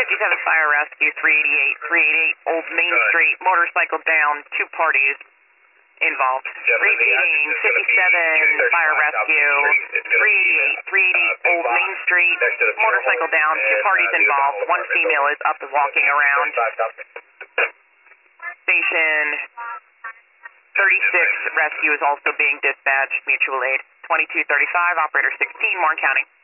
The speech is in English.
57 Fire Rescue, 388 Old Main Street, motorcycle down, 2 parties involved. Repeating, 57 Fire Rescue, 388 Old Main Street, motorcycle down, 2 parties involved. 1 female is up and walking around. Station 36 Rescue is also being dispatched, mutual aid. 2235, operator 16, Warren County.